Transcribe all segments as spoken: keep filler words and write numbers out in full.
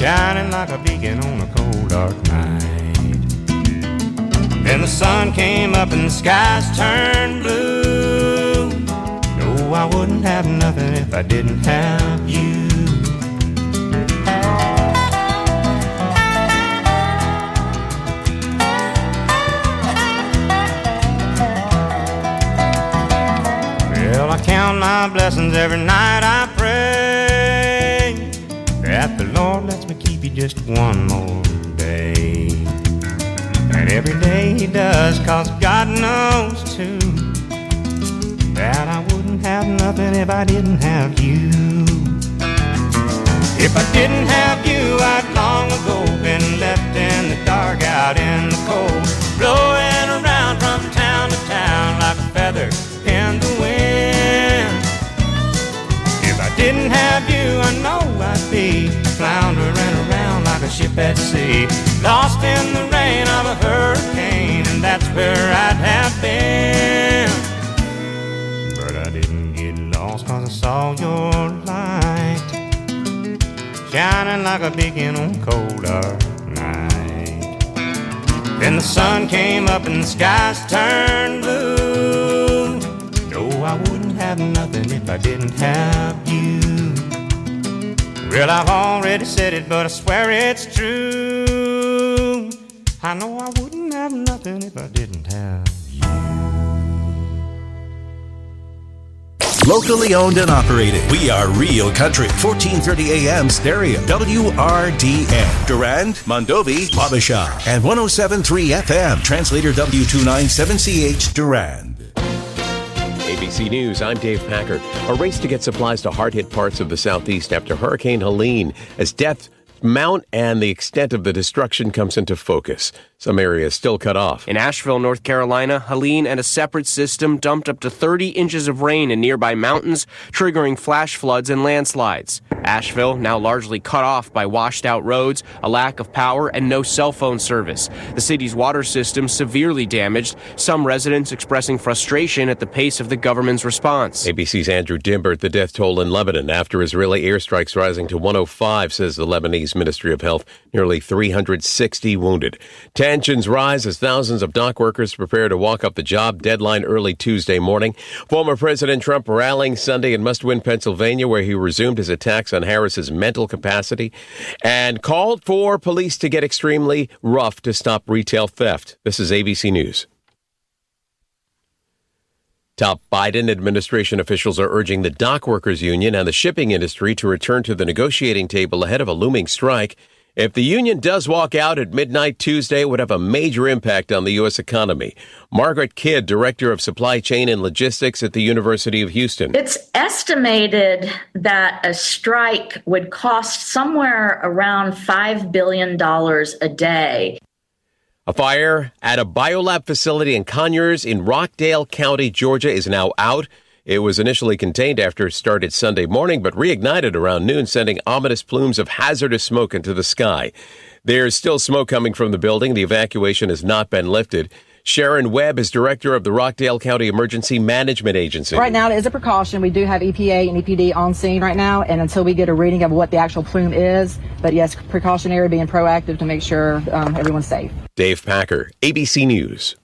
shining like a beacon on a cold, dark night. Then the sun came up and the skies turned blue. No, I wouldn't have nothing if I didn't have you. Well, I count my blessings every night I pray that the Lord lets me keep you just one more day. And every day he does, cause God knows too that I wouldn't have nothing if I didn't have you. If I didn't have you, I'd long ago been left in the dark, out in the cold, blowing around from town to town like a feather in the wind. If I didn't have you, I know I'd be floundering around like a ship at sea, lost in the rain of a hurricane, and that's where I'd have been. But I didn't get lost cause I saw your light shining like a beacon on a cold, dark night. Then the sun came up and the skies turned blue. No, I wouldn't have nothing if I didn't have you. Well, I've already said it, but I swear it's true. I know I wouldn't have nothing if I didn't have you. Locally owned and operated. We are Real Country. fourteen thirty A M stereo. W R D N. Durand, Mondovi, Wabasha. And one oh seven point three F M. Translator W two ninety-seven C H Durand. A B C News, I'm Dave Packer. A race to get supplies to hard-hit parts of the Southeast after Hurricane Helene as deaths mount and the extent of the destruction comes into focus. Some areas still cut off. In Asheville, North Carolina, Helene and a separate system dumped up to thirty inches of rain in nearby mountains, triggering flash floods and landslides. Asheville, now largely cut off by washed-out roads, a lack of power, and no cell phone service. The city's water system severely damaged, some residents expressing frustration at the pace of the government's response. A B C's Andrew Dimbert. The death toll in Lebanon after Israeli airstrikes rising to one oh five, says the Lebanese Ministry of Health. Nearly three hundred sixty wounded. Tensions rise as thousands of dock workers prepare to walk up the job deadline early Tuesday morning. Former President Trump rallying Sunday in Must-Win, Pennsylvania, where he resumed his attacks on Harris's mental capacity and called for police to get extremely rough to stop retail theft. This is A B C News. Top Biden administration officials are urging the dock workers union and the shipping industry to return to the negotiating table ahead of a looming strike. If the union does walk out at midnight Tuesday, it would have a major impact on the U S economy. Margaret Kidd, Director of Supply Chain and Logistics at the University of Houston. It's estimated that a strike would cost somewhere around five billion dollars a day. A fire at a biolab facility in Conyers in Rockdale County, Georgia, is now out. It was initially contained after it started Sunday morning, but reignited around noon, sending ominous plumes of hazardous smoke into the sky. There's still smoke coming from the building. The evacuation has not been lifted. Sharon Webb is director of the Rockdale County Emergency Management Agency. Right now, it is a precaution. We do have E P A and E P D on scene right now, and until we get a reading of what the actual plume is, but yes, precautionary, being proactive to make sure um, everyone's safe. Dave Packer, A B C News.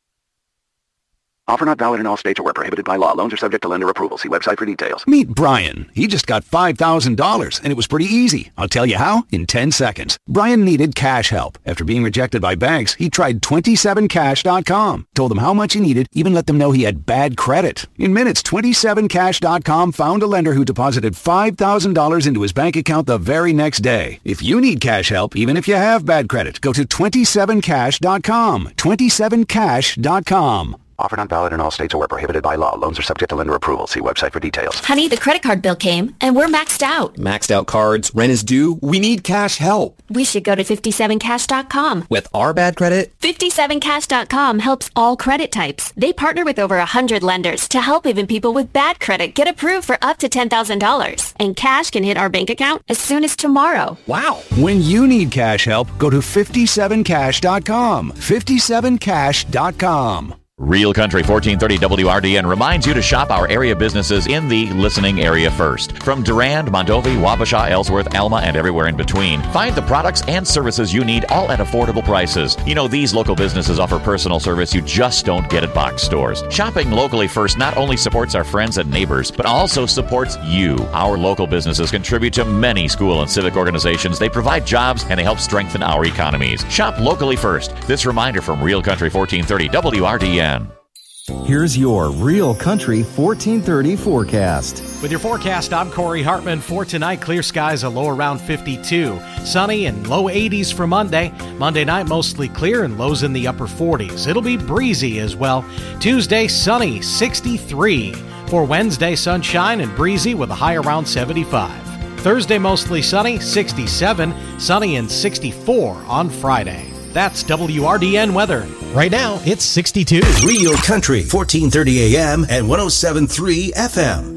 Offer not valid in all states or where prohibited by law. Loans are subject to lender approval. See website for details. Meet Brian. He just got five thousand dollars, and it was pretty easy. I'll tell you how in ten seconds. Brian needed cash help. After being rejected by banks, he tried twenty-seven cash dot com. Told them how much he needed, even let them know he had bad credit. In minutes, twenty-seven cash dot com found a lender who deposited five thousand dollars into his bank account the very next day. If you need cash help, even if you have bad credit, go to twenty-seven cash dot com. twenty-seven cash dot com. Offer not valid in all states or where prohibited by law. Loans are subject to lender approval. See website for details. Honey, the credit card bill came, and we're maxed out. Maxed out cards, rent is due. We need cash help. We should go to fifty-seven cash dot com. With our bad credit? fifty-seven cash dot com helps all credit types. They partner with over one hundred lenders to help even people with bad credit get approved for up to ten thousand dollars. And cash can hit our bank account as soon as tomorrow. Wow. When you need cash help, go to fifty-seven cash dot com. fifty-seven cash dot com. Real Country fourteen thirty W R D N reminds you to shop our area businesses in the listening area first. From Durand, Mondovi, Wabasha, Ellsworth, Alma, and everywhere in between. Find the products and services you need, all at affordable prices. You know, these local businesses offer personal service you just don't get at box stores. Shopping locally first not only supports our friends and neighbors, but also supports you. Our local businesses contribute to many school and civic organizations. They provide jobs and they help strengthen our economies. Shop locally first. This reminder from Real Country fourteen thirty W R D N. Here's your Real Country fourteen thirty forecast. With your forecast, I'm Corey Hartman. For tonight, clear skies, a low around fifty-two. Sunny and low eighties for Monday. Monday night, mostly clear and lows in the upper forties. It'll be breezy as well. Tuesday, sunny, sixty-three. For Wednesday, sunshine and breezy with a high around seventy-five. Thursday, mostly sunny, sixty-seven. Sunny and sixty-four on Friday. That's W R D N weather. Right now, it's sixty-two. Real Country, fourteen thirty A M and one oh seven point three F M.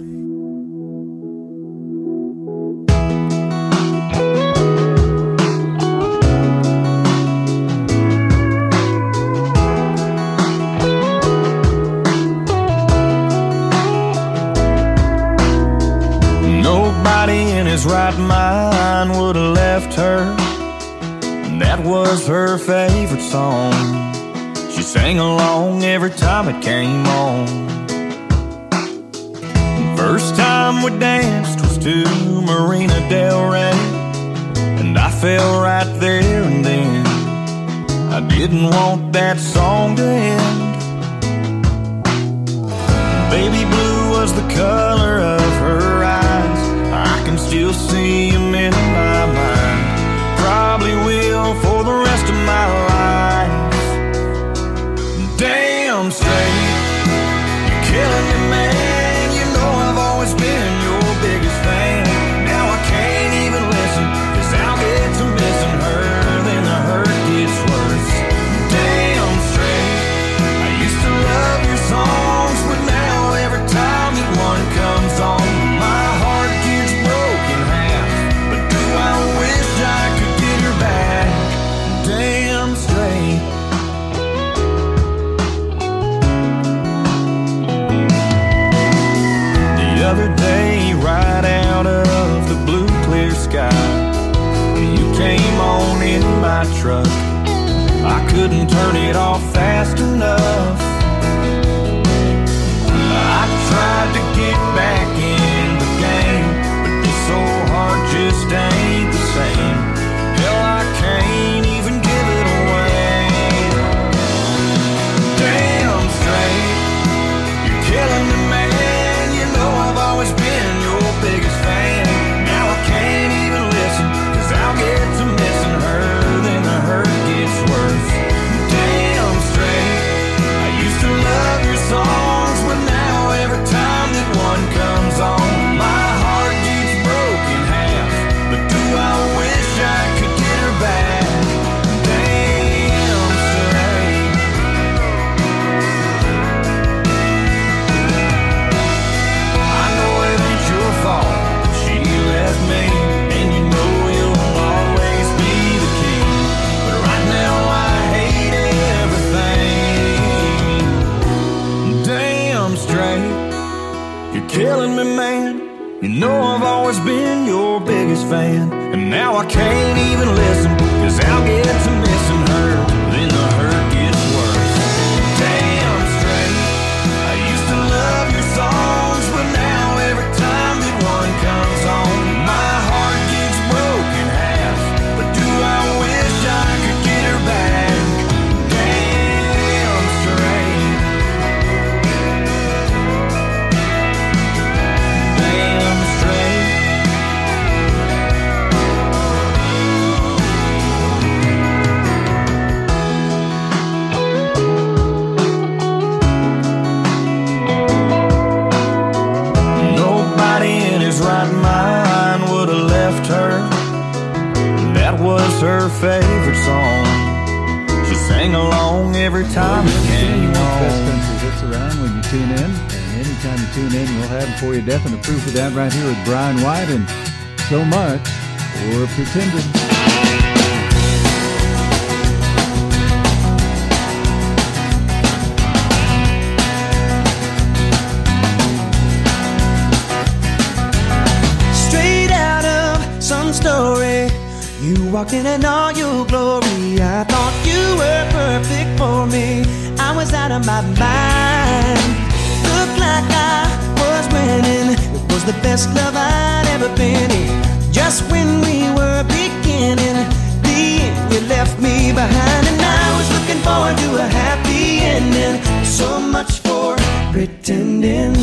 Nobody in his right mind would have left her. That was her favorite song. She sang along every time it came on. First time we danced was to Marina Del Rey, and I fell right there and then. I didn't want that song to end. Baby blue was the color of her eyes. I can still see them in my mind. Probably will for the rest of my life. Damn straight, you're killing me, man. You know I've always been your biggest fan. Now I can't even listen, cause I'll get to missing her, then the hurt gets worse. Damn straight, I used to love your songs, but now every time that one comes on, my heart gets broken half. But do I wish I could back, damn straight. The other day, right out of the blue clear sky, you came on in my truck. I couldn't turn it off fast enough. I tried to get back in the game, but this old heart just ain't the same. Hell, I can't even give it away. Damn straight, you're killing me, man. You know I've always been your biggest fan. Now I can't even listen, cause I'll get to missing her, then the hurt gets worse. Damn straight, I used to love your songs, but now every time that one comes on, my heart gets broken half. But do I wish I could back, damn straight. I know it ain't your fault she left me, and you know you'll always be the king. But right now I hate everything. Damn straight, you're killing me, man. You know I've always been your biggest fan, and now I can't even listen, cause I'll get to missing her, then the hurt gets worse. Damn straight, I used to love your songs, but now every time that one comes on, my heart gets broken half. But do I wish I could get her back? Damn straight. Damn straight. Right mind would have left her. That was her favorite song. She sang along every time it came on. Best country hits around when you tune in, and anytime you tune in, we'll have for you definite proof of that right here with Brian White and So Much for Pretending. story. You walked in in all your glory. I thought you were perfect for me. I was out of my mind. Looked like I was winning. It was the best love I'd ever been in. Just when we were beginning, the end you left me behind. And I was looking forward to a happy ending. So much for pretending.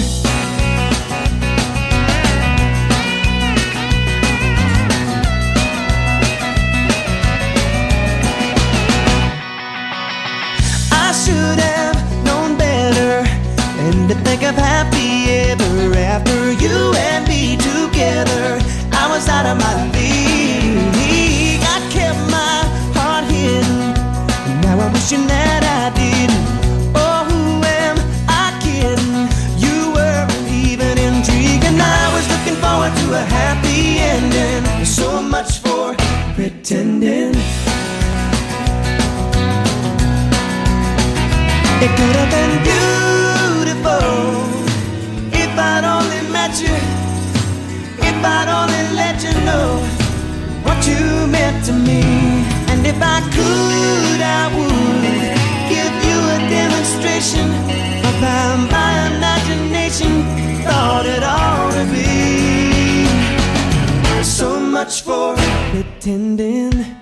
I should have known better and to think of happy ever after. You and me together, I was out of my league. I kept my heart hidden, and now I'm wishing that I didn't. Oh, who am I kidding? You weren't even intrigued, and I was looking forward to a happy ending. So much for pretending. It could have been beautiful if I'd only met you, if I'd only let you know what you meant to me. And if I could, I would give you a demonstration of how my imagination thought it ought to be. So much for pretending.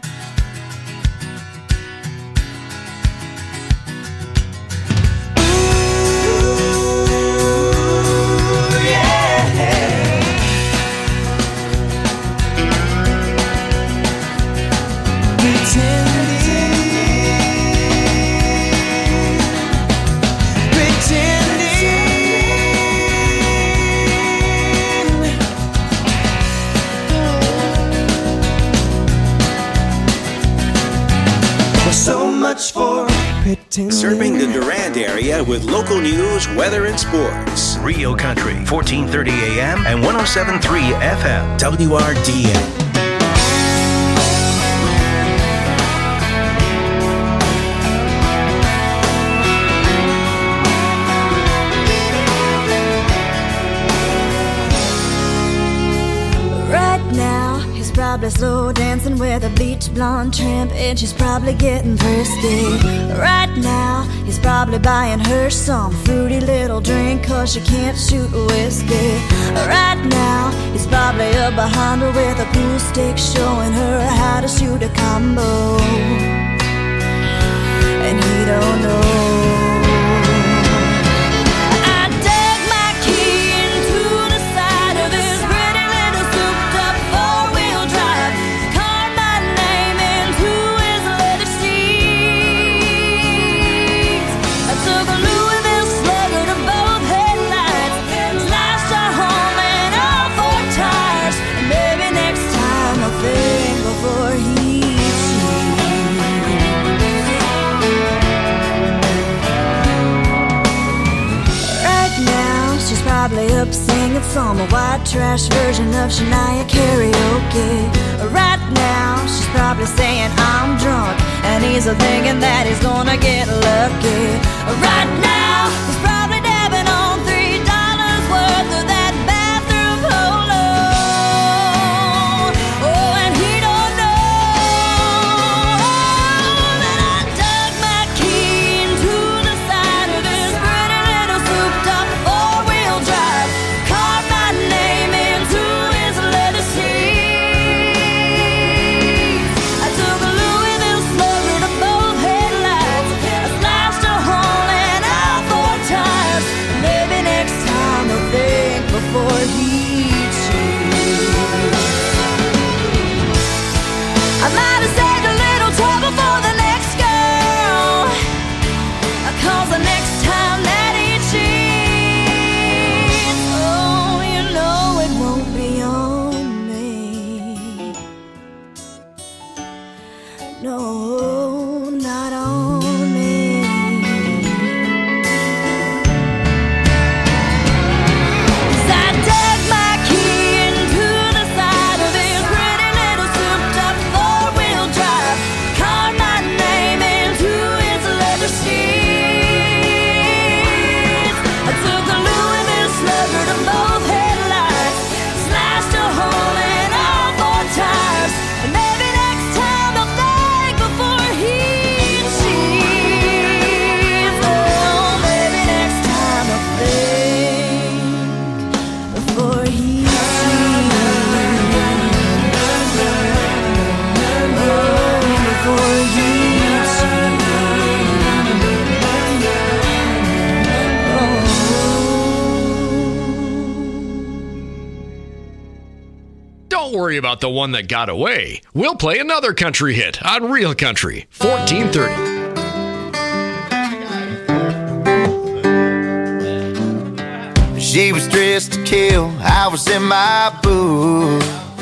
For serving the Durand area with local news, weather, and sports. Rio Country, fourteen thirty A M and one oh seven point three F M. W R D N. Probably slow dancing with a bleach blonde tramp, and she's probably getting thirsty. Right now, he's probably buying her some fruity little drink, cause she can't shoot whiskey. Right now, he's probably up behind her with a pool stick, showing her how to shoot a combo. And he don't know. Up singing some white trash version of Shania karaoke. Right now, she's probably saying I'm drunk, and he's thinking that he's gonna get lucky. Right now, he's probably dabbing on three dollars worth of that bathroom polo. Oh, and he don't know that I dug my key into the side of his pretty little souped-up four-wheel drive. Before he cheats, I might have saved a little trouble for the next girl, cause the next time that he cheats, oh, you know it won't be on me. No, not on me. Time worry about the one that got away. We'll play another country hit on Real Country, fourteen thirty. She was dressed to kill, I was in my booth.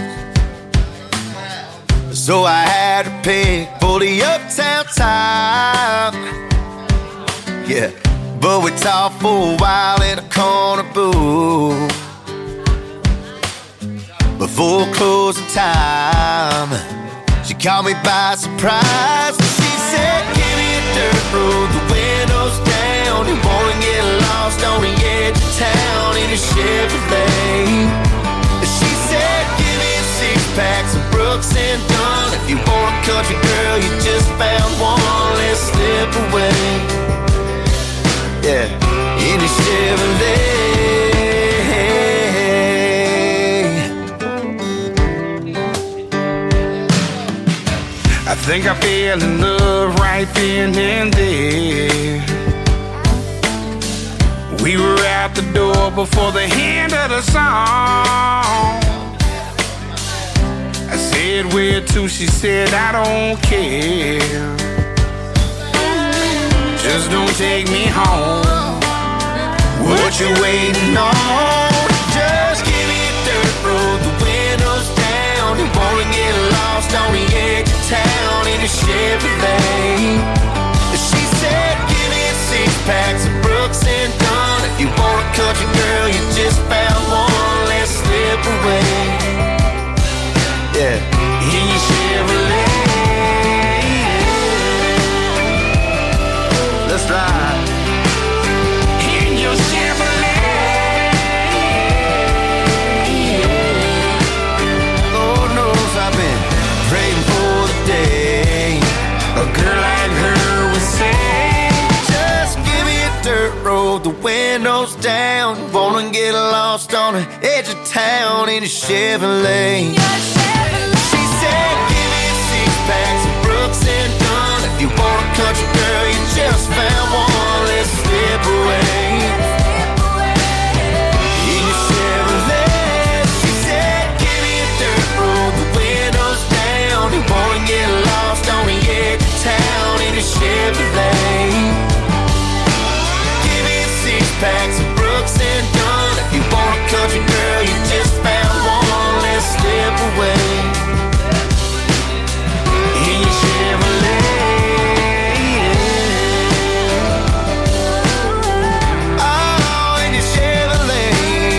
So I had to pick for the uptown time. Yeah, but we talked for a while in a corner booth before closing time. She caught me by surprise. She said, give me a dirt road, the windows down. You wanna get lost on the edge of town in a Chevrolet. She said, give me a six pack, some Brooks and Dunn. If you want a country girl, you just found one. Let's slip away. Yeah, in a Chevrolet. I think I fell in love right then and there. We were out the door before the end of the song. I said, where to? She said, I don't care. Just don't take me home. What you waiting on? Just give me a dirt road, the windows down. You wanna get lost on the edge of town in a Chevrolet. She said, give me a six pack, some Brooks and Dunn. If you want a country girl, you just found one. Let's slip away. Yeah, in your Chevrolet. Let's ride. In your Chevrolet. Lord knows I've been praying for the day a girl like her would say, just give me a dirt road, the windows down. Wanna get lost on the edge of town in a Chevrolet. She said, give me a six pack, some Brooks and Dunn. If you want a country girl, you just found one. Let's slip away. In your Chevrolet. She said, give me a dirt road, the windows down. You wanna get lost on the edge of town in a Chevrolet. Give me a six pack, some Brooks and Dunn. If you want a country girl, you just found one. Let's slip away. In your Chevrolet. Oh, in your Chevrolet.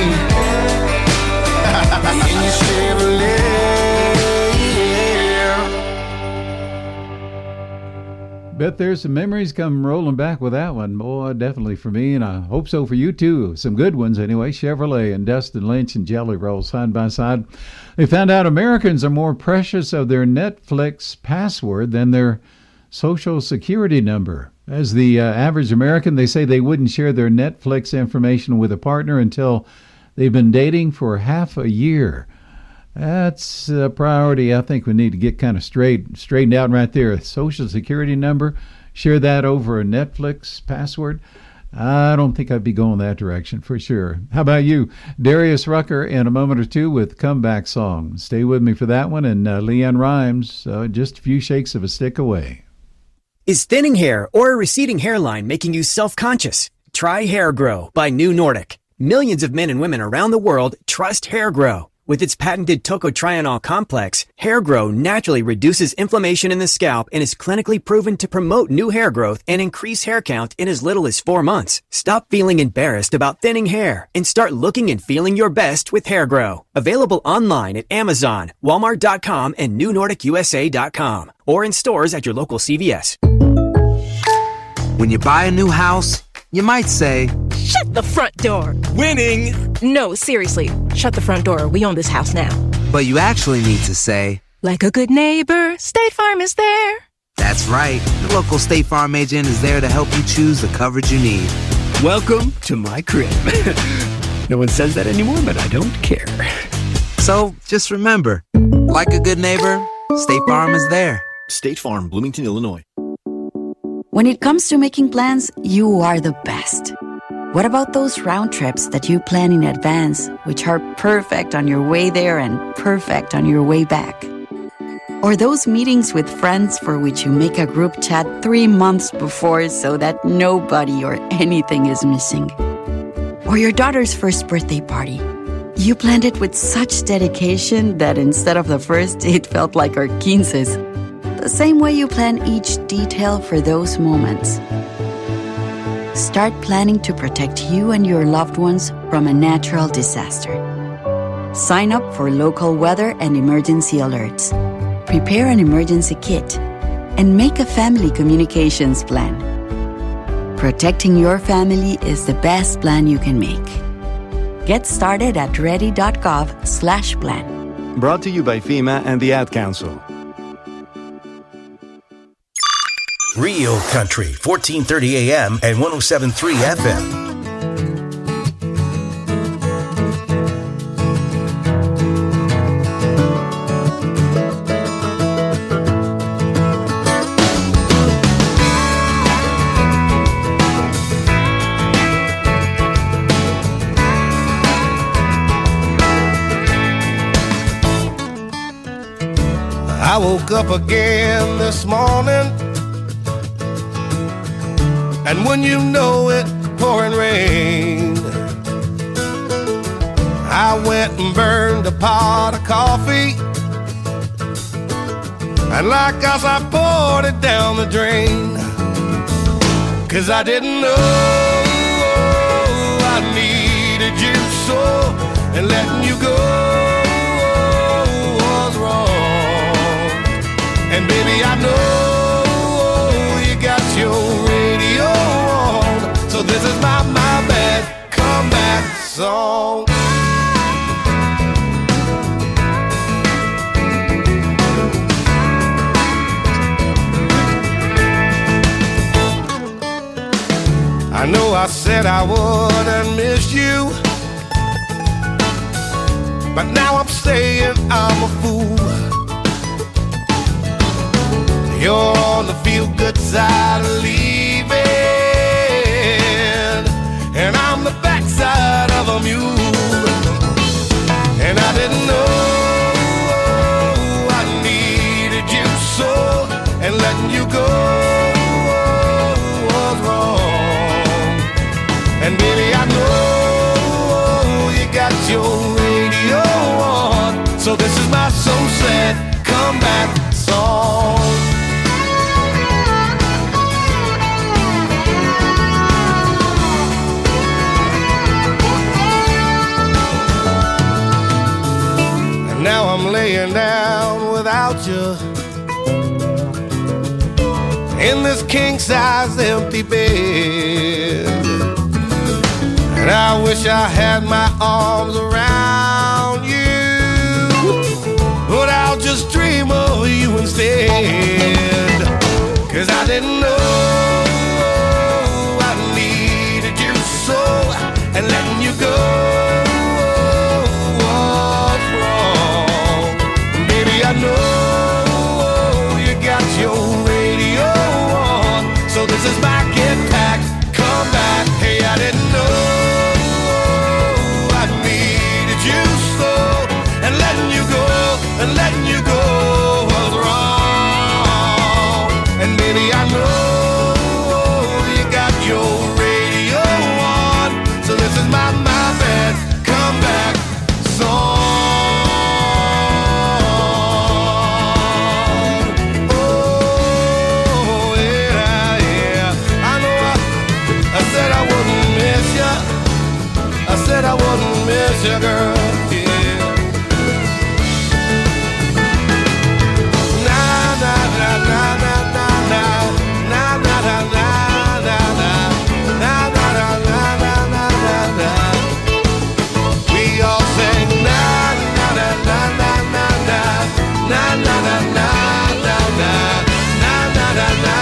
In your Chevrolet. Bet there's some memories come rolling back with that one. Boy, definitely for me, and I hope so for you too. Some good ones anyway. Chevrolet and Dustin Lynch and Jelly Roll side by side. They found out Americans are more precious of their Netflix password than their social security number. As the uh, average American, they say they wouldn't share their Netflix information with a partner until they've been dating for half a year. That's a priority I think we need to get kind of straight, straightened out right there. Social security number, share that over a Netflix password. I don't think I'd be going that direction for sure. How about you? Darius Rucker in a moment or two with Comeback Song. Stay with me for that one. And uh, Leanne Rhymes, uh, just a few shakes of a stick away. Is thinning hair or a receding hairline making you self-conscious? Try Hair Grow by New Nordic. Millions of men and women around the world trust Hair Grow. With its patented tocotrienol complex, Hair Grow naturally reduces inflammation in the scalp and is clinically proven to promote new hair growth and increase hair count in as little as four months. Stop feeling embarrassed about thinning hair and start looking and feeling your best with Hair Grow. Available online at Amazon, Walmart dot com, and New Nordic U S A dot com, or in stores at your local C V S. When you buy a new house, you might say, shut the front door. Winning! No, seriously, shut the front door. We own this house now. But you actually need to say, like a good neighbor, State Farm is there. That's right. The local State Farm agent is there to help you choose the coverage you need. Welcome to my crib. No one says that anymore, but I don't care. So just remember, like a good neighbor, State Farm is there. State Farm, Bloomington, Illinois. When it comes to making plans, you are the best. What about those round trips that you plan in advance, which are perfect on your way there and perfect on your way back? Or those meetings with friends for which you make a group chat three months before so that nobody or anything is missing? Or your daughter's first birthday party. You planned it with such dedication that instead of the first, it felt like our quinces. The same way you plan each detail for those moments. Start planning to protect you and your loved ones from a natural disaster. Sign up for local weather and emergency alerts. Prepare an emergency kit. And make a family communications plan. Protecting your family is the best plan you can make. Get started at ready.gov slash plan. Brought to you by FEMA and the Ad Council. Real Country, fourteen thirty A M and one oh seven point three F M. I woke up again this morning, and when you know it, pouring rain. I went and burned a pot of coffee, and like us I poured it down the drain. Cause I didn't know I needed you so, and letting you go was wrong. And baby, I know you got your radio on, so this is my, my bad comeback song. I know I said I wouldn't miss you, but now I'm saying I'm a fool. You're on the feel-good side of leaving, and I'm the backside of a mule. And I didn't know I needed you so, and letting you go was wrong. And baby, I know you got your radio on, so this is my so sad comeback song. Now I'm laying down without you in this king-size empty bed, and I wish I had my arms around you, but I'll just dream of you instead. Cause I didn't know I needed you so, and letting you go I know you got your radio on, so this is my get back, come back. Hey, I didn't know I needed you so, and letting you go, and letting you go was wrong. And baby, I know you got your radio on, so this is my, my bad comeback song. Said I wouldn't miss you, girl, yeah. Na na na na na na na na na na na na na na na na na na. We all sing na na na na na na na na na na na na na na na na.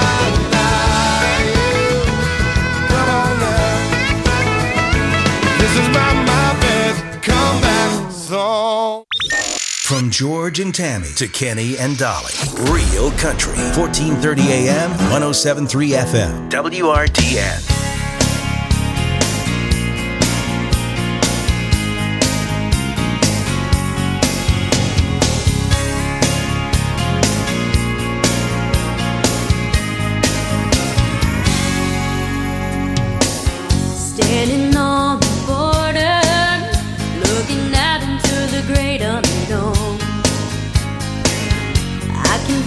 From George and Tammy to Kenny and Dolly. Real Country, fourteen thirty A M, one oh seven point three F M. W R D N.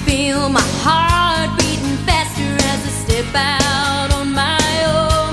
feel my heart beating faster as I step out on my own.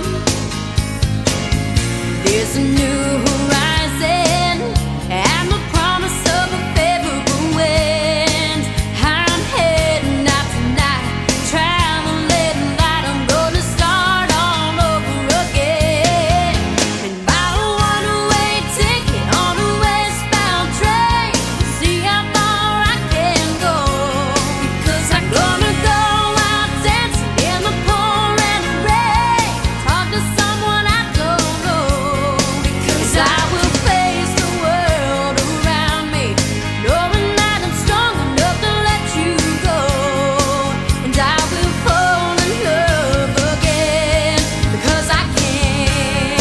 There's a new horizon and the promise of a favorable wind. I'm heading out tonight, traveling light. I'm gonna start all over again. And buy a one-way ticket on a westbound train. See how far I can go. Because I'm gonna go out dancing in the pouring rain. Talk to someone I don't know. Because I will face the world around me, knowing that I'm strong enough to let you go. And I will fall in love again, because I can.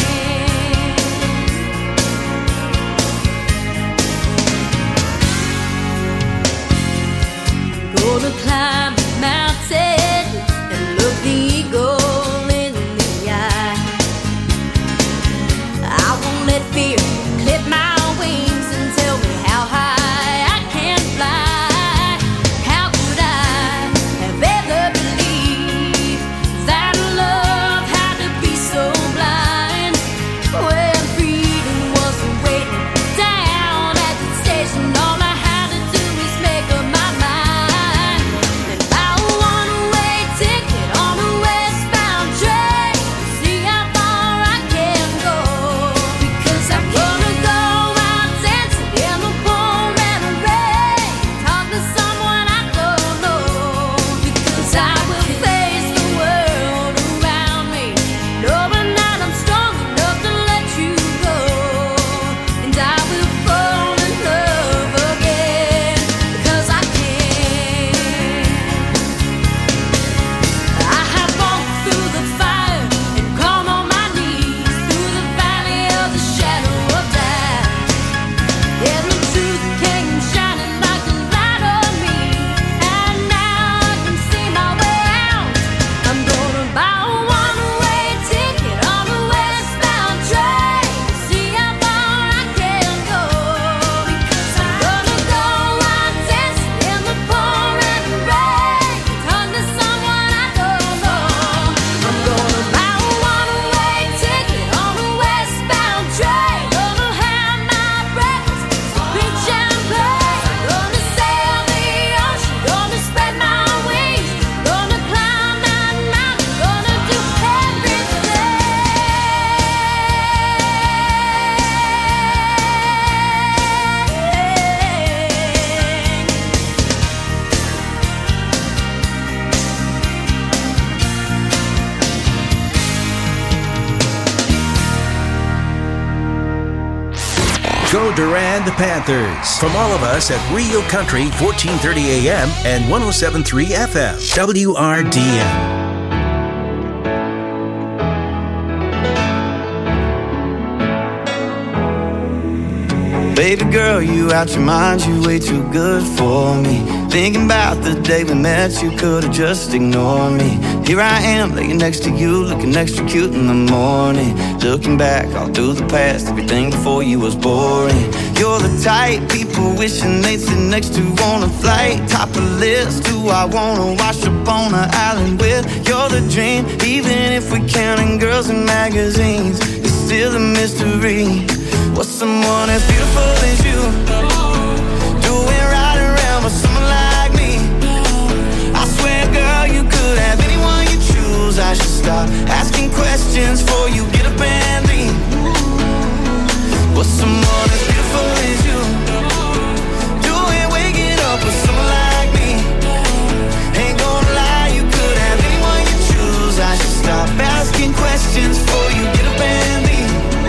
Gonna climb a mountain and look the eagle in the eye. I won't let fear clip my wings and tell me how high I can fly. How could I have ever believed that love had to be so blind, when freedom wasn't waiting down at the station? All I had to do was make up my mind and buy a one-way ticket on a westbound train. See how far I can go. Because I'm gonna go out dancing in the pouring rain. Talk to someone I don't know. Because I will face the world around me, knowing that I'm strong enough to let you go. And I will fall in love again, because I can. I have walked through the fire and gone on my knees through the valley of the shadow of death. And the truth came shining like a light on me, and now I can see my way out. I'm gonna buy a one-way ticket on a westbound train. See how far I can go. Because I'm gonna go out dancing in the pouring rain. Talk to someone I don't know. I'm gonna buy a one-way ticket on a westbound train. Gonna have my breakfast, drink champagne. Gonna sail the ocean, gonna spread my wings. Gonna climb that mountain, gonna do Go Durand Panthers. From all of us at Real Country, fourteen thirty A M and one oh seven point three F M, W R D N. Baby girl, you out your mind, you way too good for me. Thinking about the day we met, you could've just ignored me. Here I am, laying next to you, looking extra cute in the morning. Looking back all through the past, everything before you was boring. You're the type people wishing they'd sit next to on a flight. Top of the list, who I wanna wash up on an island with. You're the dream, even if we're counting girls in magazines. It's still a mystery. What's someone as beautiful as you doing right around with someone like me? I swear, girl, you could have anyone you choose. I should stop asking questions before you get up and leave. What's someone as beautiful as you doing, waking up with someone like me? Ain't gonna lie, you could have anyone you choose. I should stop asking questions before you get up and leave.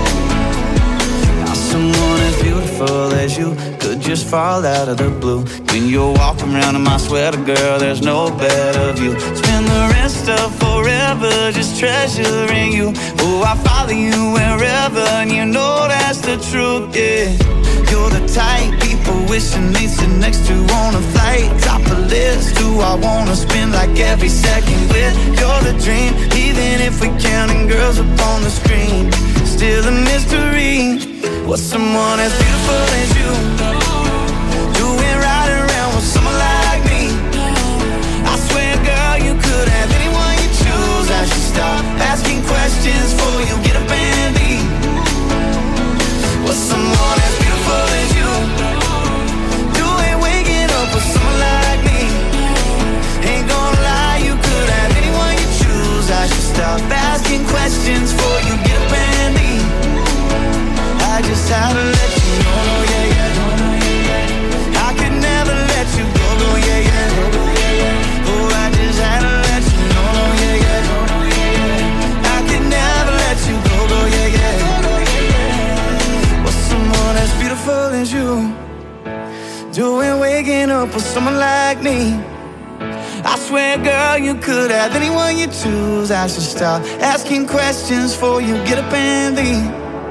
Someone as beautiful as you could just fall out of the blue. When you're walking around in my sweater, girl, there's no better view. Spend the rest of forever just treasuring you. Oh, I follow you wherever, and you know that's the truth, yeah. You're the type people wishing they'd sit next to on a flight. Top of the list, who I wanna spend like every second with. You're the dream, even if we're counting girls up on the screen. Still a mystery. What's someone as beautiful as you doing right around with someone like me? swear, girl, you could have anyone you choose. I should stop asking questions before you get up and leave.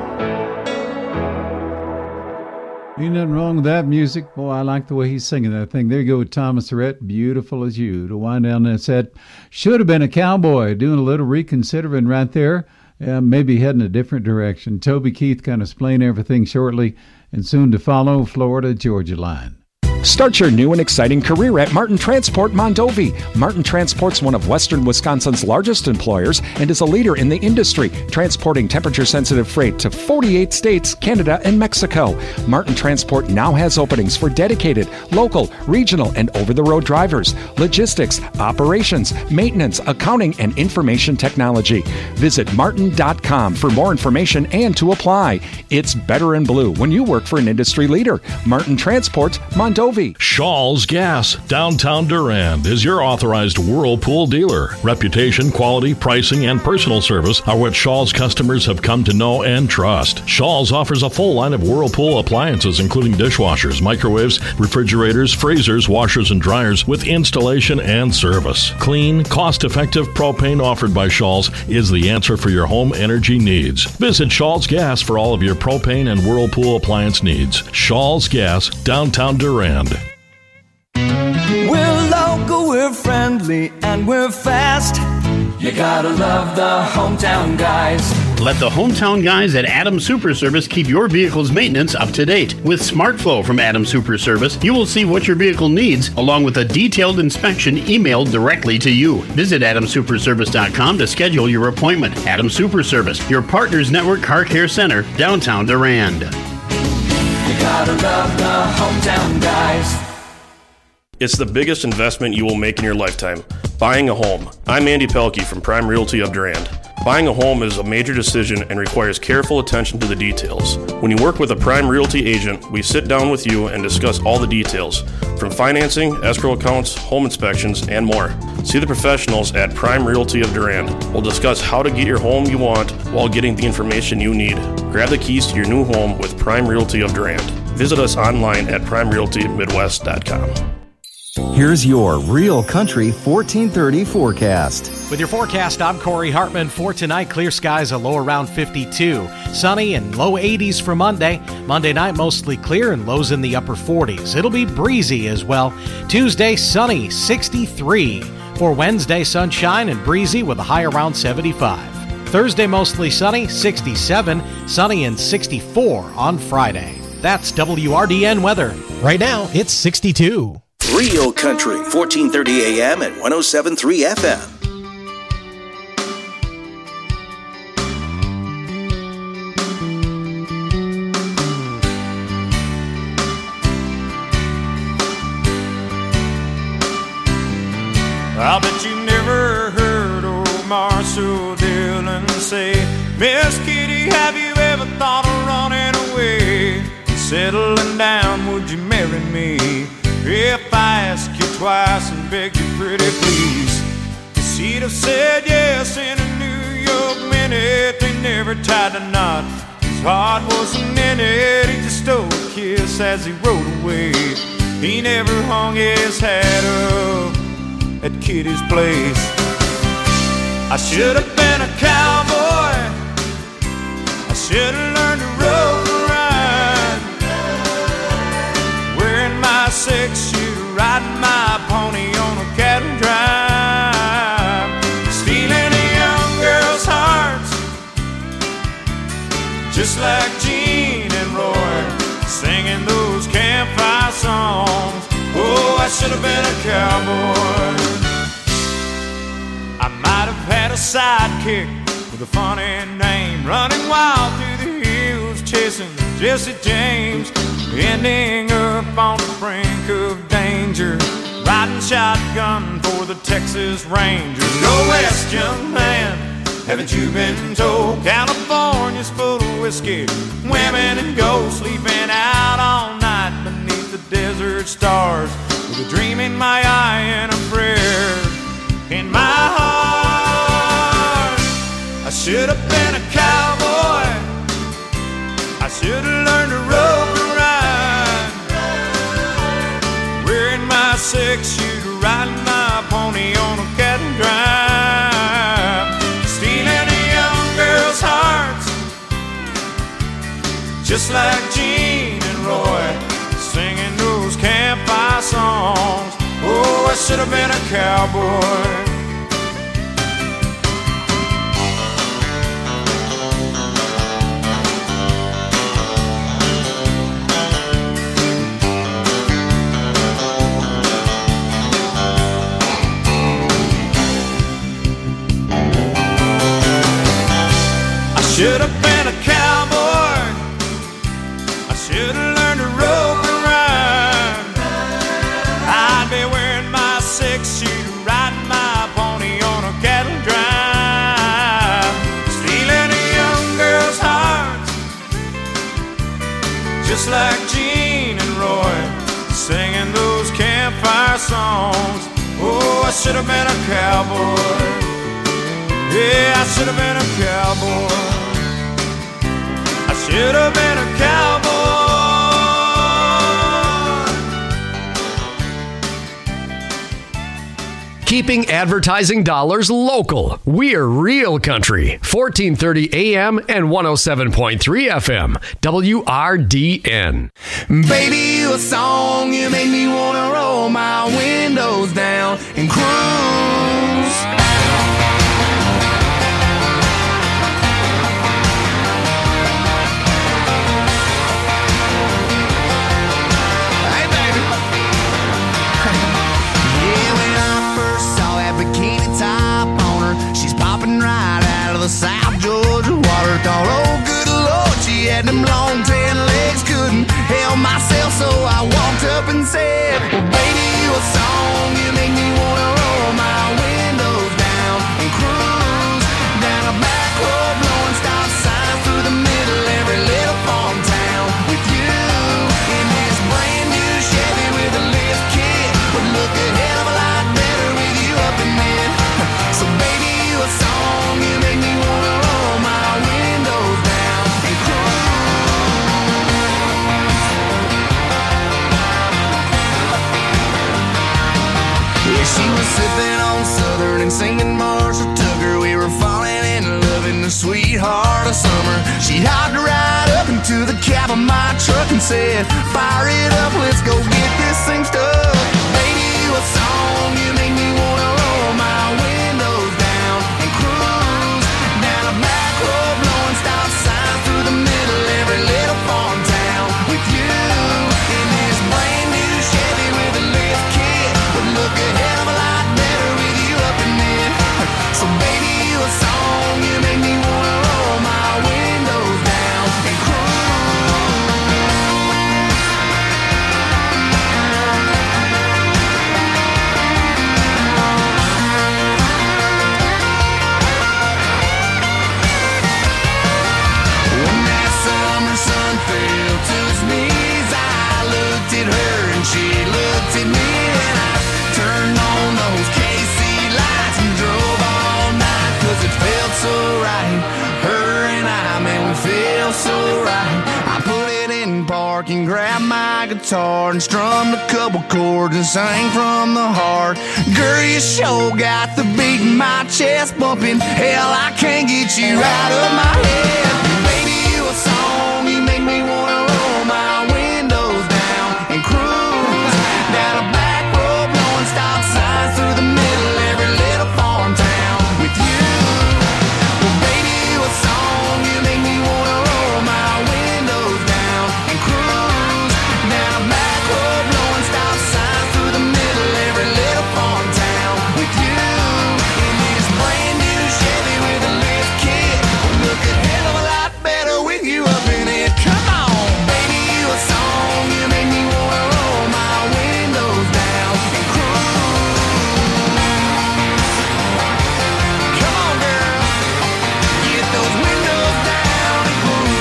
Ain't nothing wrong with that music. Boy, I like the way he's singing that thing. There you go with Thomas Rhett, Beautiful as You. To wind down that set, should have been a cowboy, doing a little reconsidering right there. Uh, maybe heading a different direction. Toby Keith kind of explain everything shortly, and soon to follow, Florida-Georgia line. Start your new and exciting career at Martin Transport Mondovi. Martin Transport's one of Western Wisconsin's largest employers and is a leader in the industry, transporting temperature-sensitive freight to forty-eight states, Canada, and Mexico. Martin Transport now has openings for dedicated, local, regional, and over-the-road drivers, logistics, operations, maintenance, accounting, and information technology. Visit martin dot com for more information and to apply. It's better in blue when you work for an industry leader. Martin Transport Mondovi. Shaw's Gas, downtown Durand, is your authorized Whirlpool dealer. Reputation, quality, pricing, and personal service are what Shaw's customers have come to know and trust. Shaw's offers a full line of Whirlpool appliances, including dishwashers, microwaves, refrigerators, freezers, washers, and dryers with installation and service. Clean, cost-effective propane offered by Shaw's is the answer for your home energy needs. Visit Shaw's Gas for all of your propane and Whirlpool appliance needs. Shaw's Gas, downtown Durand. We're local, we're friendly, and we're fast. You gotta love the hometown guys. Let the hometown guys at Adams Super Service keep your vehicle's maintenance up to date. With SmartFlow from Adams Super Service, you will see what your vehicle needs, along with a detailed inspection emailed directly to you. Visit adams super service dot com to schedule your appointment. Adams Super Service, your Partners Network Car Care Center, downtown Durand. You gotta love the hometown guys. It's the biggest investment you will make in your lifetime, buying a home. I'm Andy Pelkey from Prime Realty of Durand. Buying a home is a major decision and requires careful attention to the details. When you work with a Prime Realty agent, we sit down with you and discuss all the details, from financing, escrow accounts, home inspections, and more. See the professionals at Prime Realty of Durand. We'll discuss how to get your home you want while getting the information you need. Grab the keys to your new home with Prime Realty of Durand. Visit us online at prime realty midwest dot com. Here's your Real Country fourteen thirty forecast. With your forecast, I'm Corey Hartman. For tonight, clear skies, a low around fifty-two. Sunny and low eighties for Monday. Monday night, mostly clear and lows in the upper forties. It'll be breezy as well. Tuesday, sunny, sixty-three. For Wednesday, sunshine and breezy with a high around seventy-five. Thursday, mostly sunny, sixty-seven. Sunny and sixty-four on Friday. That's W R D N weather. Right now, it's sixty-two. Real Country, fourteen thirty A M and one oh seven point three F M. I bet you never heard old Marshall Dillon say, Miss Kitty, have you ever thought of running away? Settling down, would you marry me? If I ask you twice and beg you pretty please, she'd have said yes in a New York minute. They never tied a knot, his heart wasn't in it. He just stole a kiss as he rode away. He never hung his hat up at Kitty's place. I should have been a cowboy, I should have learned to rope and ride, wearing my six-shooter, riding my pony on a cattle drive, stealing a young girl's hearts, just like Gene and Roy, singing those campfire songs. Oh, I should have been a cowboy. I might have had a sidekick with a funny name, running wild through the hills, chasing Jesse James, ending up on the brink of danger, riding shotgun for the Texas Rangers. Go west, young man, haven't you been told? California's full of whiskey, women and gold, sleeping out all night beneath the desert stars, with a dream in my eye and a prayer in my heart. I should have been a cowboy, I should have learned to rope and ride, wearing my six-shooter, riding my pony should have been a cowboy. Should have been a cowboy. I should have learned to rope and ride. I'd be wearing my six-shooter, riding my pony on a cattle drive, stealing a young girl's heart, just like Gene and Roy, singing those campfire songs. Oh, I should have been a cowboy. Yeah, I should have been a cowboy. I should have been a cowboy. Keeping advertising dollars local. We're Real Country. fourteen thirty A M and one oh seven point three F M. W R D N. Baby, you a song, you make me wanna roll my windows down and cruise. South Georgia water, thought, oh good Lord, she had them long tan legs, couldn't help myself, so I walked up and said, well baby, you a song, you make me wanna roll my windows down and cruise down a back road, blowing stop signs through the middle every little farm town with you in this brand new Chevy with a lift kit, would look a hell of a lot better with you up in it. So baby, you a song, you make me wanna roll my windows down and cruise. Yeah, she was sipping on Southern and singing Marshall Tucker. We were falling in love in the sweetheart of summer. She hopped right up into the cab of my truck and said, fire it up, let's go get this thing stuck. Baby, you a song, you make me wanna roll my windows down and cruise down a back road, blowing stop signs through the middle every little farm town with you in this brand new Chevy with a lift kit, would look a hell of a lot better with you up in it. So baby, you a song, you make me wanna roll my windows down and cruise. When that summer sun fell to his knees, I looked at her and she looked at me, and I turned on those K C lights and drove all night, cause it felt so right. Her and I, man, we feel so right. I put it in park and grabbed my guitar and strummed a couple chords and sang from the heart. Girl, you sure got the beat in my chest bumping. Hell, I can't get you out of my head. Baby, you a song, you make me wanna roll my windows down and cruise down a back road, blowing stop signs through the middle every little farm town with you. Well, baby, you a song, you make me wanna roll my windows down and cruise down a back road, blowing stop signs through the middle every little farm town with you in this brand new Chevy with a lift kit, would look a hell of a lot better with you up in it. Come on, baby, you a song, you make me wanna roll my windows down and cruise. Come on, girl, get those windows down and cruise.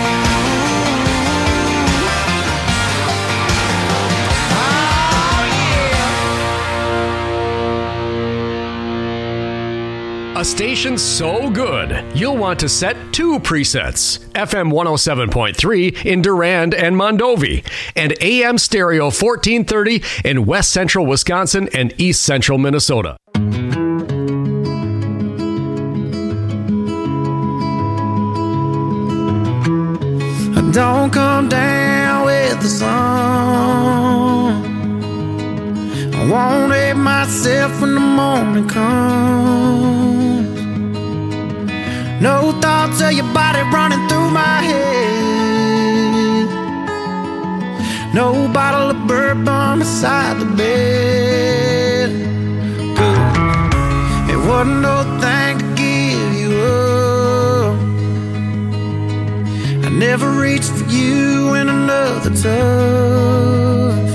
Oh, yeah. A station so good, you'll want to set two presets. F M one oh seven point three in Durand and Mondovi, and A M Stereo fourteen thirty in West Central Wisconsin and East Central Minnesota. Don't come down with the sun. I won't let my myself when the morning comes. No thoughts of your body running through my head. No bottle of bourbon beside the bed. Good. It wasn't no thing to give you up. I never reached for you in another touch.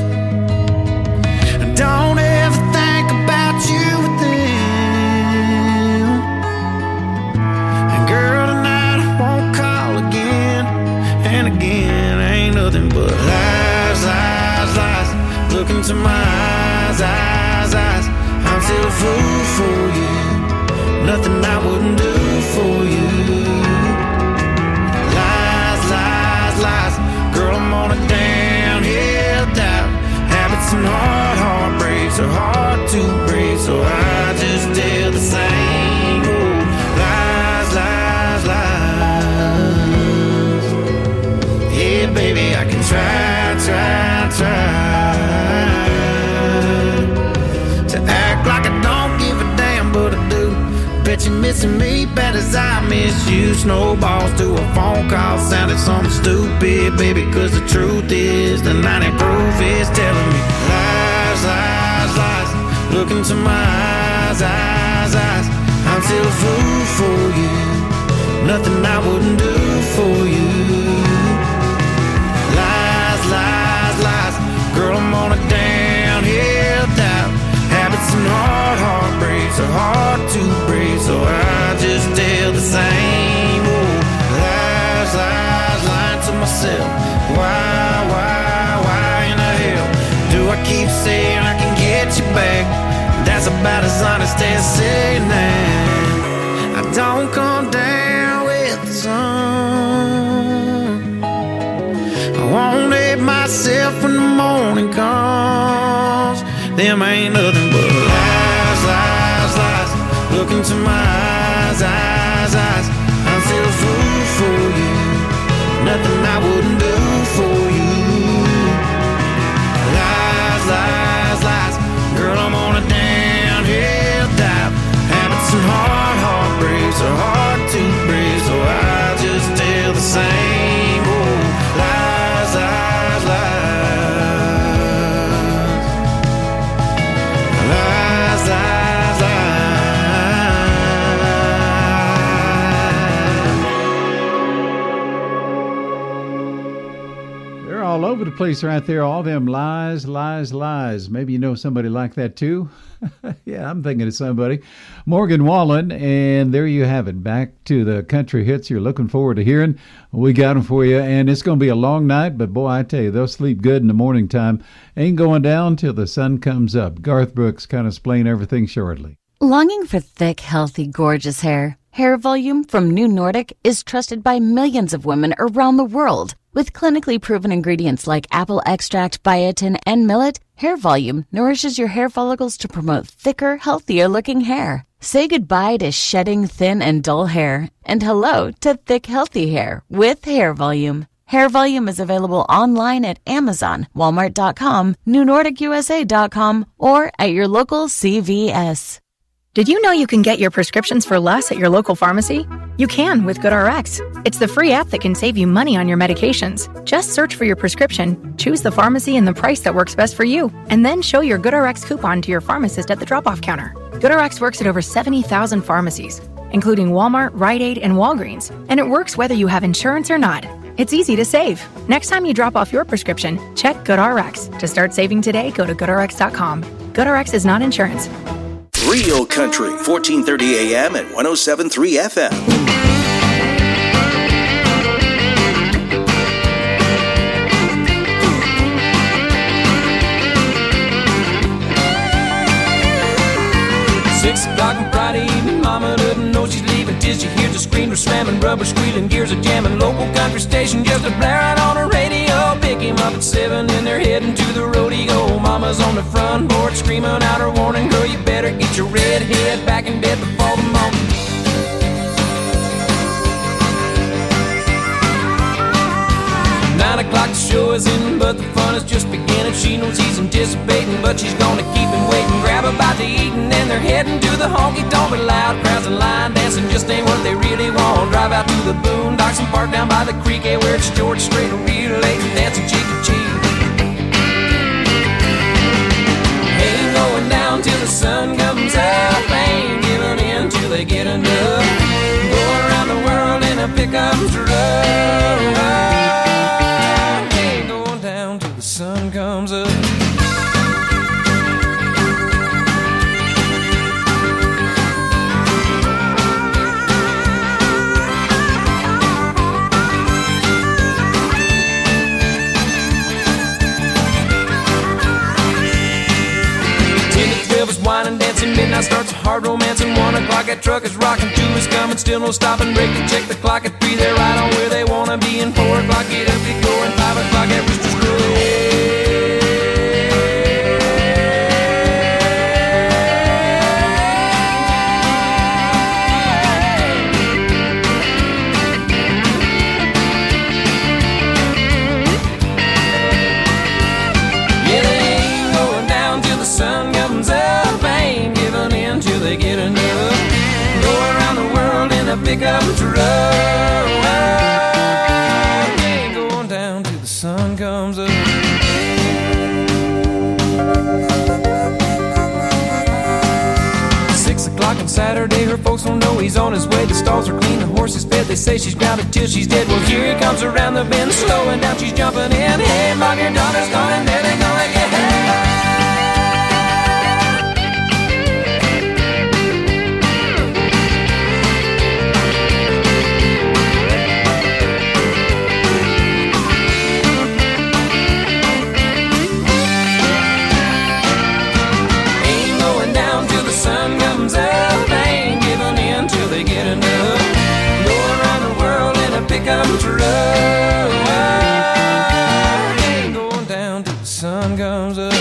Don't ever think about you with them. And girl, tonight I won't call again. And again, ain't nothing but lies, lies, lies. Look into my eyes, eyes, eyes. I'm still a fool for you. Nothing I wouldn't do for you. Lies, lies, lies. Girl, I'm on a downhill dive. Habits and hard heartbreaks are hard to break, so I just tell the same old lies, lies, lies. Yeah, baby, I can try, try, try to act like I don't give a damn, but I do. Bet you're missing me bad as I miss you. Snowballs to a phone call sounded something stupid, baby, cause the truth is the ninety proof is telling me lies, lies, lies. Look into my eyes, eyes, eyes. I'm still a fool for you. Nothing I wouldn't do for you. Lies, lies, lies. Girl, I'm on a downhill dive. Habits and hard heartbreaks are hard to break, so I just tell the same old lies, lies, lying to myself. Why, why, why in the hell do I keep saying I can get you back? That's about as honest as saying that I don't come down with the sun. I won't hate myself when the morning comes. Them ain't nothing but lies, lies, lies. Look into my eyes, eyes, eyes. I'm still a fool for you. Nothing I wouldn't do for you. Lies, lies, lies. Girl, I'm on a downhill dive. Habits and hard heartbreaks are hard to break, so I just tell the same old lies, lies, lies. Lies, lies, lies. They're all over the place right there. All them lies, lies, lies. Maybe you know somebody like that too. Yeah, I'm thinking of somebody. Morgan Wallen, and there you have it. Back to the country hits you're looking forward to hearing. We got them for you, and it's going to be a long night, but boy, I tell you, they'll sleep good in the morning time. Ain't going down till the sun comes up. Garth Brooks kind of explain everything shortly. Longing for thick, healthy, gorgeous hair? Hair Volume from New Nordic is trusted by millions of women around the world. With clinically proven ingredients like apple extract, biotin, and millet, Hair Volume nourishes your hair follicles to promote thicker, healthier-looking hair. Say goodbye to shedding thin and dull hair, and hello to thick, healthy hair with Hair Volume. Hair Volume is available online at Amazon, Walmart dot com, New Nordic U S A dot com, or at your local C V S. Did you know you can get your prescriptions for less at your local pharmacy? You can with GoodRx. It's the free app that can save you money on your medications. Just search for your prescription, choose the pharmacy and the price that works best for you, and then show your GoodRx coupon to your pharmacist at the drop-off counter. GoodRx works at over seventy thousand pharmacies, including Walmart, Rite Aid, and Walgreens, and it works whether you have insurance or not. It's easy to save. Next time you drop off your prescription, check GoodRx. To start saving today, go to good r x dot com. GoodRx is not insurance. Real Country, fourteen thirty A M and one oh seven point three F M. Six o'clock on Friday evening, mama doesn't know she's leaving till she hears the screen was slamming, rubber squealing, gears are jamming, local country station just a blare out on her radio. Pick him up at seven and they're heading to the rodeo. Mama's on the front porch screaming out her warning, girl, you better get your red head back in bed before the morning. Nine o'clock the show show is in, but the fun is just beginning. She knows he's anticipating, but she's gonna keep him waiting. Grab a bite to eat and then they're heading to the honky tonk. But loud crowds and line dancing just ain't what they really want. Drive out to the boondocks and park down by the creek, eh, where it's George Strait relay dancing cheek to cheek. Ain't going down till the sun comes up. Ain't giving in till they get enough. Go around the world in a pickup truck. Ain't going down till the sun comes up. Wine dancing, midnight starts a hard romance, and one o'clock that truck is rocking. Two is coming, still no stopping, break and check the clock. At three they're right on where they wanna be, and four o'clock get up, get going, five o'clock at Rooster's Crow. Pick up a truck. Ain't going down till the sun comes up. Six o'clock on Saturday, her folks don't know he's on his way. The stalls are clean, the horse is fed. They say she's grounded till she's dead. Well, here he comes around the bend, slowing down, she's jumping in. Hey, mom, your daughter's coming, there they go again. Pickup truck. Ain't going down till the sun comes up.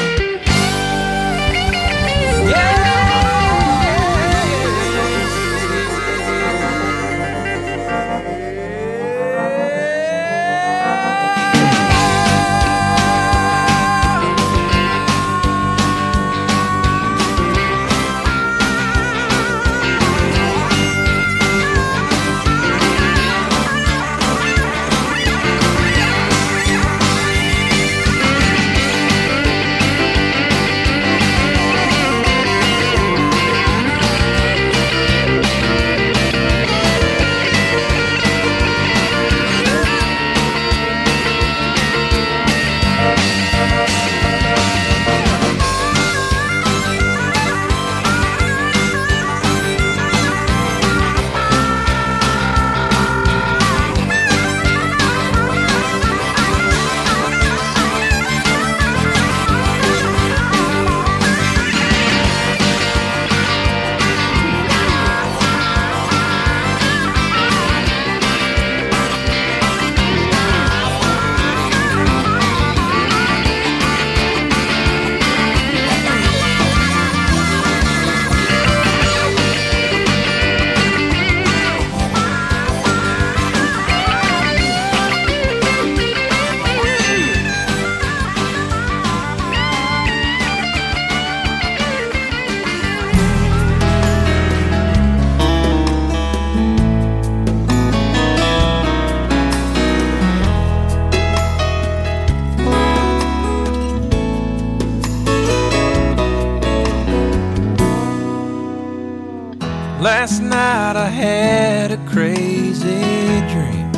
Last night I had a crazy dream.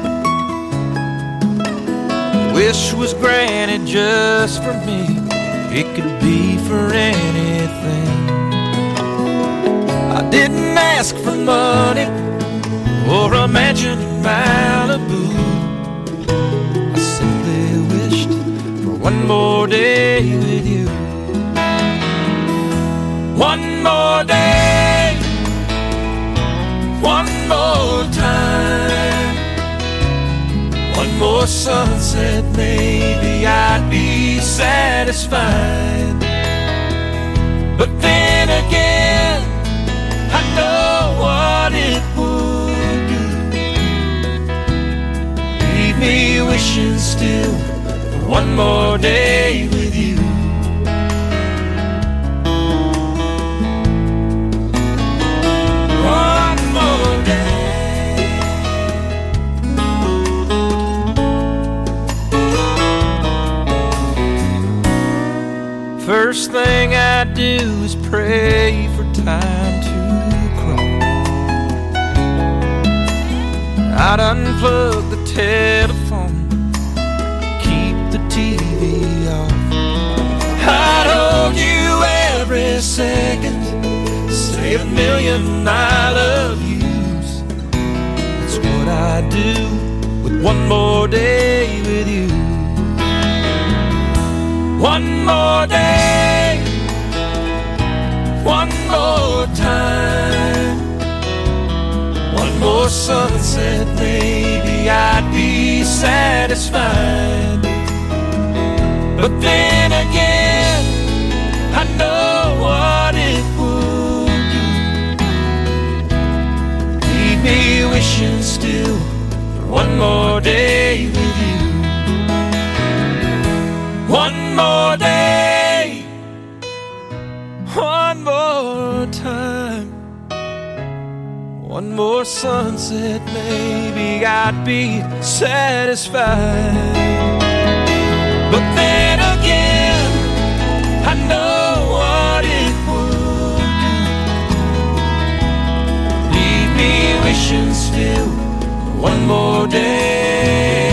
Wish was granted just for me. It could be for anything. I didn't ask for money or a mansion in Malibu. I simply wished for one more day with you. One more day, one more time, one more sunset, maybe I'd be satisfied. But then again, I know what it would do. Leave me wishing still one more day with you. One more day. First thing I do is pray for time to crawl. I'd unplug the telephone, keep the T V off. I'd hold you every second, say a million I love yous. That's what I do with one more day with you. One more day, one more time, one more sunset, maybe I'd be satisfied. But then again, I know what it would do. Leave me wishing still for one more day with you. One more day, one more time, one more sunset, maybe I'd be satisfied. But then again, I know what it would do. Leave me wishing still for one more day.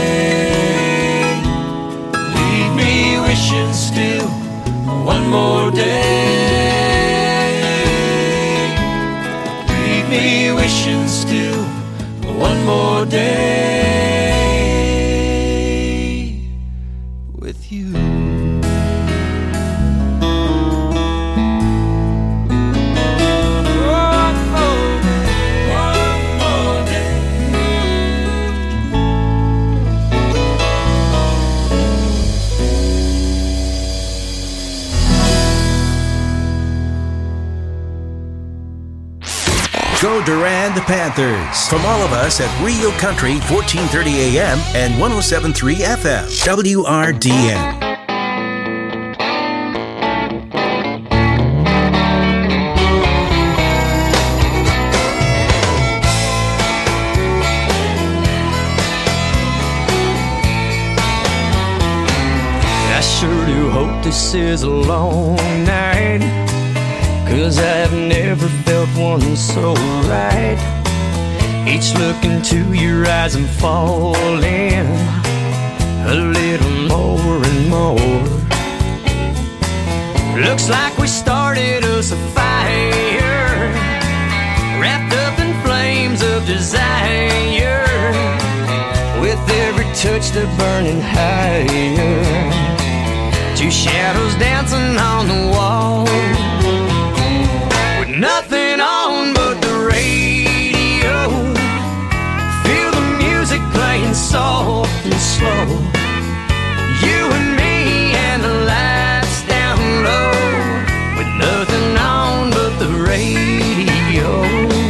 Leave me wishing still for one more day. Leave me wishing still for one more day with you. Go Durand Panthers. From all of us at Real Country, fourteen thirty A M and one oh seven point three F M, W R D N. I sure do hope this is a long night, 'cause I've never felt one so right. Each look into your eyes I'm falling a little more and more. Looks like we started us a fire, wrapped up in flames of desire, with every touch they're burning higher. Two shadows dancing on the wall, nothing on but the radio. Feel the music playing soft and slow. You and me and the lights down low, with nothing on but the radio.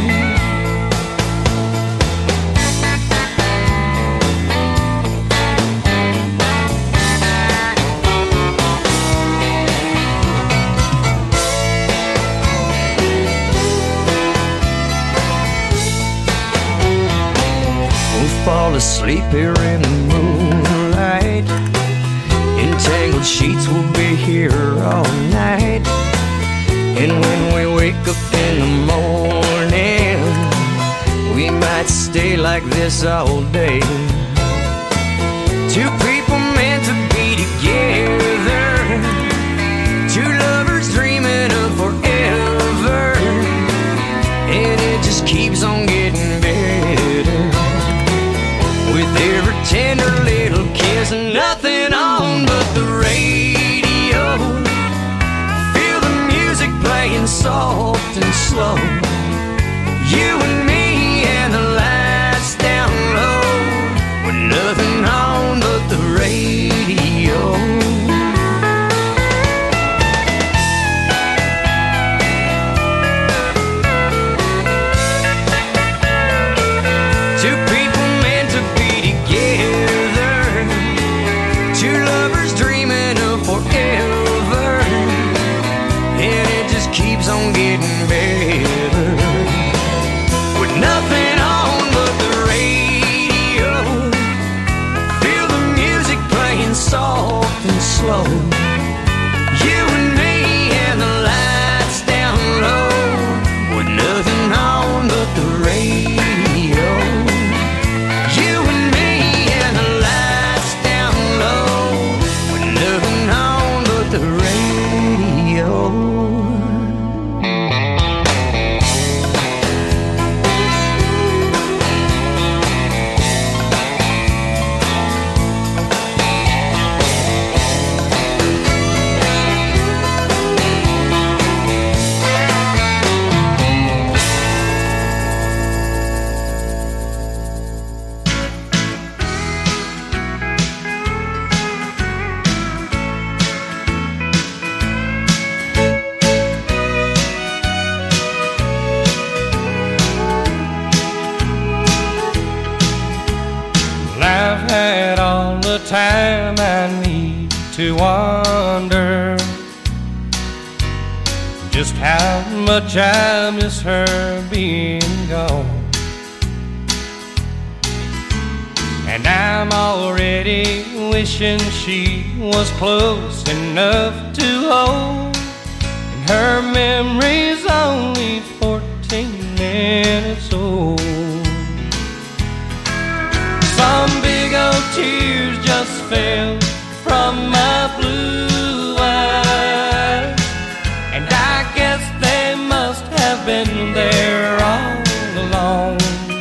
Fall asleep here in the moonlight. Entangled sheets will be here all night. And when we wake up in the morning, we might stay like this all day. Two people meant to be together, two lovers dreaming of forever, and it just keeps on getting better. With every tender little kiss and nothing on but the radio. Feel the music playing soft and slow. You and me and the lights down low, with nothing on but the radio. Two people meant to be together, two heaven with nothing on but the radio. Feel the music playing soft and slow. You and me and the lights down low with nothing on but the radio. You and me and the lights down low with nothing on but the radio. I've had all the time I need to wonder just how much I miss her being gone. And I'm already wishing she was close enough to hold. And her memory's only fourteen minutes old. Some big old tears just fell from my blue eyes, and I guess they must have been there all along.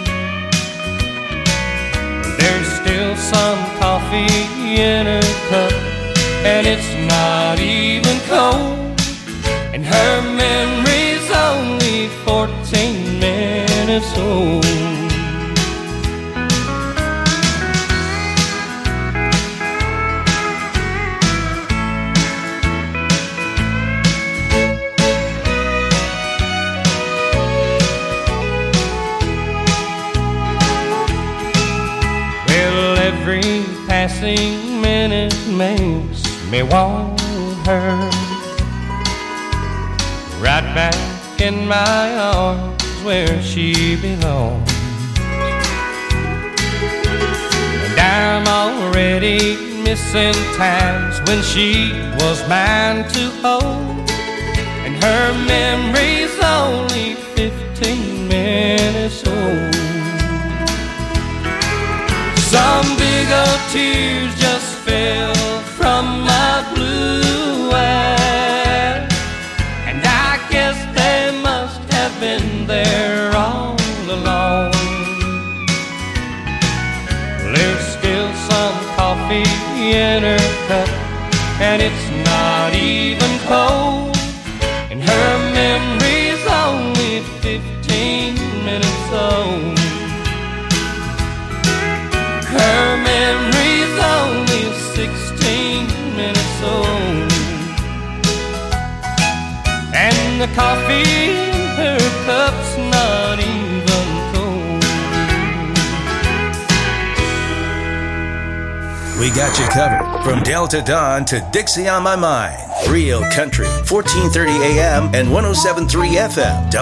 There's still some coffee in her cup, and it's not even cold, and her memory's only fourteen minutes old. Every passing minute makes me want her right back in my arms where she belongs. And I'm already missing times when she was mine to hold, and her memory's only fifteen minutes old. Some big old tears just fell from my blue eyes, and I guess they must have been there all along. There's still some coffee in her cup, and it's not even cold, and her memory's only fifteen minutes old. Her memory's only sixteen minutes old, and the coffee in her cup's not even cold. We got you covered from Delta Dawn to Dixie on My Mind. Real Country, fourteen thirty A M and one oh seven point three F M.